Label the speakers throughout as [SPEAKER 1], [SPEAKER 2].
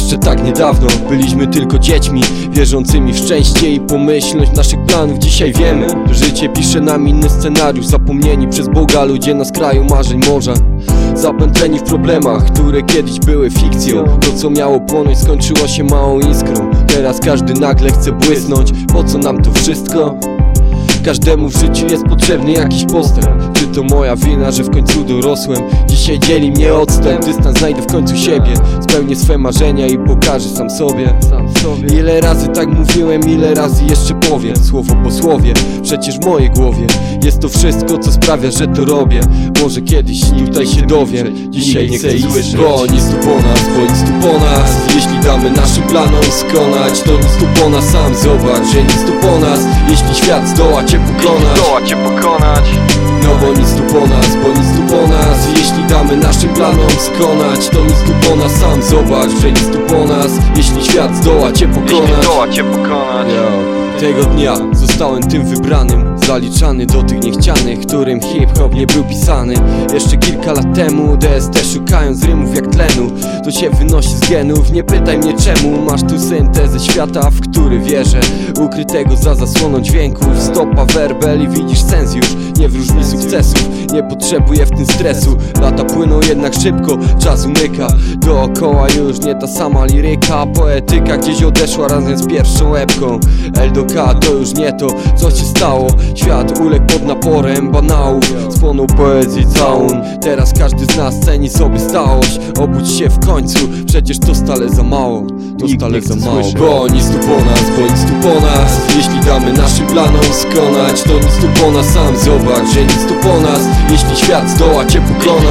[SPEAKER 1] Jeszcze tak niedawno byliśmy tylko dziećmi, wierzącymi w szczęście i pomyślność naszych planów. Dzisiaj wiemy, że życie pisze nam inny scenariusz. Zapomnieni przez Boga ludzie na skraju marzeń morza, zapętleni w problemach, które kiedyś były fikcją. To co miało płonąć skończyło się małą iskrą. Teraz każdy nagle chce błysnąć. Po co nam to wszystko? Każdemu w życiu jest potrzebny jakiś postęp. Czy to moja wina, że w końcu dorosłem? Dzisiaj dzieli mnie odstęp. Dystans znajdę w końcu siebie, spełnię swe marzenia i pokażę sam sobie. Ile razy tak mówiłem, ile razy jeszcze powiem. Słowo po słowie, przecież w mojej głowie jest to wszystko, co sprawia, że to robię. Może kiedyś tutaj się dowiem. Dzisiaj nie chcę słyszeć, bo nic tu po nas, bo nic tu po nas. Jeśli damy naszym planom skonać, to nic tu po nas. Sam zobacz, że nic tu po nas. Jeśli świat zdoła cię pokonać, no bo nic tu po nas, bo nic tu po nas. Jeśli damy naszym planom skonać, to nic tu po nas. Sam zobacz, że nic tu po nas. Jeśli świat zdoła cię pokonać. Tego dnia zostałem tym wybranym, zaliczany do tych niechcianych, którym hip-hop nie był pisany. Jeszcze kilka lat temu DST szukając rymów jak tlenu, to się wynosi z genów. Nie pytaj mnie czemu, masz tu syntezę świata, w który wierzę, ukrytego za zasłoną dźwięków. Stopa werbel i widzisz sens już, nie wróż mi sukcesów, nie potrzebuję w tym stresu. Lata płyną jednak szybko, czas umyka, dookoła już nie ta sama liryka. Poetyka gdzieś odeszła razem z pierwszą epką. LDK to już nie to, co się stało. Świat uległ pod naporem banałów, spłonął poezji całun. Teraz każdy z nas ceni sobie stałość. Obudź się w końcu, przecież to stale za mało. To stale za mało, bo nic tu po nas, bo nic tu po nas. Jeśli damy naszym planom skonać, to nic tu po nas. Sam zobacz, że nic tu po nas. Jeśli świat zdoła cię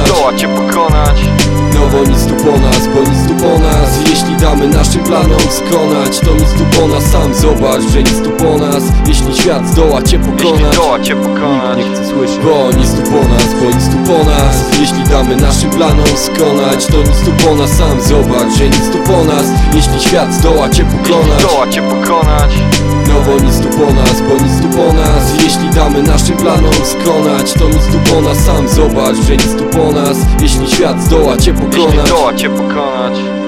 [SPEAKER 1] pokonać, no bo nic tu po nas, bo nic tu po nas. Jeśli damy naszym planom skonać, to nic tu po nas. Sam zobacz, że nic tu po nas. Jeśli świat zdoła cię pokonać, nikt nie chce słyszeć, bo nic tu po nas, bo nic tu po nas. Jeśli damy naszym planom skonać, to nic tu po nas. Sam zobacz, że nic tu po nas. Jeśli świat zdoła cię pokonać, no bo nic tu po nas, bo nic tu po nas. Jeśli damy naszym planom skonać, to nic tu po nas. Sam zobacz, że nic tu po nas. Jeśli świat zdoła cię pokonać.